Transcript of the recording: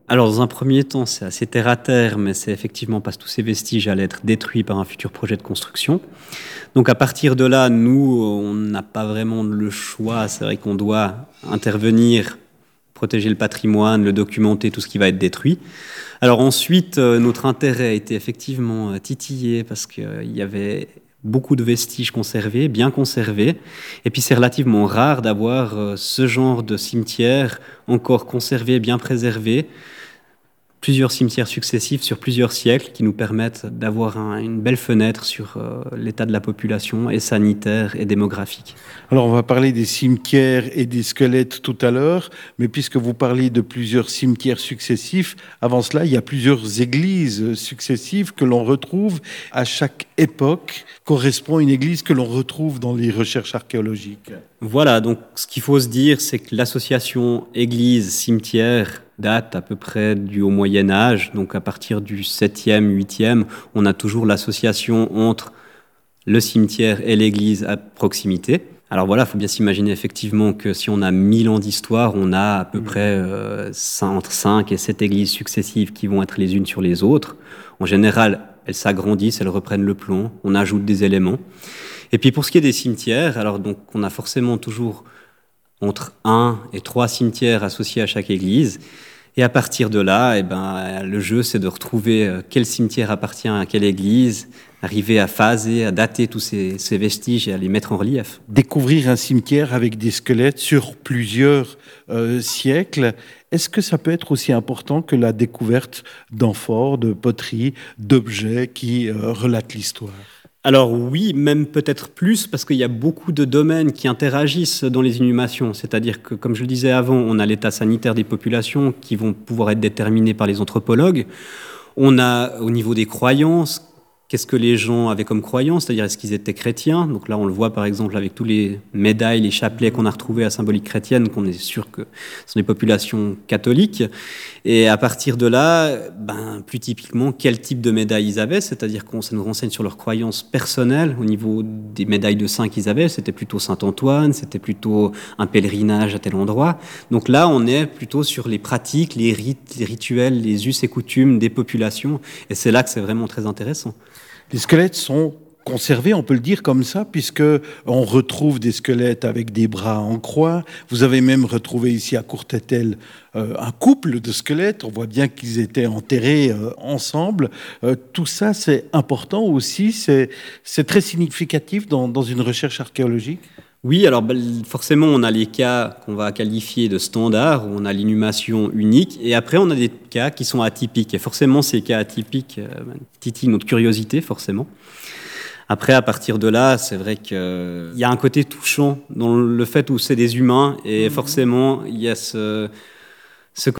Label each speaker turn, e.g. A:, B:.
A: Alors, dans un premier temps, c'est assez terre-à-terre, mais c'est effectivement parce que tous ces vestiges allaient être détruits par un futur projet de construction. Donc, à partir de là, nous, on n'a pas vraiment le choix. C'est vrai qu'on doit intervenir, protéger le patrimoine, le documenter, tout ce qui va être détruit. Alors ensuite, notre intérêt a été effectivement titillé parce qu'il y avait beaucoup de vestiges conservés, bien conservés. Et puis c'est relativement rare d'avoir ce genre de cimetière encore conservé, bien préservé. Plusieurs cimetières successifs sur plusieurs siècles qui nous permettent d'avoir une belle fenêtre sur l'état de la population et sanitaire et démographique.
B: Alors, on va parler des cimetières et des squelettes tout à l'heure, mais puisque vous parlez de plusieurs cimetières successifs, avant cela, il y a plusieurs églises successives que l'on retrouve. À chaque époque correspond une église que l'on retrouve dans les recherches archéologiques.
A: Voilà, donc ce qu'il faut se dire, c'est que l'association église-cimetière date à peu près du Haut Moyen-Âge. Donc à partir du 7e, 8e, on a toujours l'association entre le cimetière et l'église à proximité. Alors voilà, il faut bien s'imaginer effectivement que si on a 1000 ans d'histoire, on a à peu près entre 5 et 7 églises successives qui vont être les unes sur les autres. En général, elles s'agrandissent, elles reprennent le plomb, on ajoute des éléments. Et puis pour ce qui est des cimetières, alors donc on a forcément toujours entre 1 et 3 cimetières associés à chaque église. Et à partir de là, le jeu, c'est de retrouver quel cimetière appartient à quelle église, arriver à phaser, à dater tous ces vestiges et à les mettre en relief.
B: Découvrir un cimetière avec des squelettes sur plusieurs siècles, est-ce que ça peut être aussi important que la découverte d'amphores, de poteries, d'objets qui relatent l'histoire ?
A: Alors oui, même peut-être plus, parce qu'il y a beaucoup de domaines qui interagissent dans les inhumations. C'est-à-dire que, comme je le disais avant, on a l'état sanitaire des populations qui vont pouvoir être déterminés par les anthropologues. On a, au niveau des croyances, qu'est-ce que les gens avaient comme croyance, c'est-à-dire est-ce qu'ils étaient chrétiens. Donc là, on le voit par exemple avec tous les médailles, les chapelets qu'on a retrouvés à symbolique chrétienne, qu'on est sûr que ce sont des populations catholiques. Et à partir de là, plus typiquement, quel type de médailles ils avaient, c'est-à-dire qu'on ça nous renseigne sur leurs croyances personnelles au niveau des médailles de saints qu'ils avaient. C'était plutôt Saint-Antoine, c'était plutôt un pèlerinage à tel endroit. Donc là, on est plutôt sur les pratiques, les rites, les rituels, les us et coutumes des populations. Et c'est là que c'est vraiment très intéressant.
B: Les squelettes sont conservés, on peut le dire comme ça, puisque on retrouve des squelettes avec des bras en croix. Vous avez même retrouvé ici à Courtétel un couple de squelettes. On voit bien qu'ils étaient enterrés ensemble. Tout ça, c'est important aussi. C'est très significatif dans une recherche archéologique.
A: Oui, alors forcément, on a les cas qu'on va qualifier de standards, où on a l'inhumation unique, et après, on a des cas qui sont atypiques. Et forcément, ces cas atypiques titillent notre curiosité, forcément. Après, à partir de là, c'est vrai qu'il y a un côté touchant dans le fait où c'est des humains, et forcément, il y a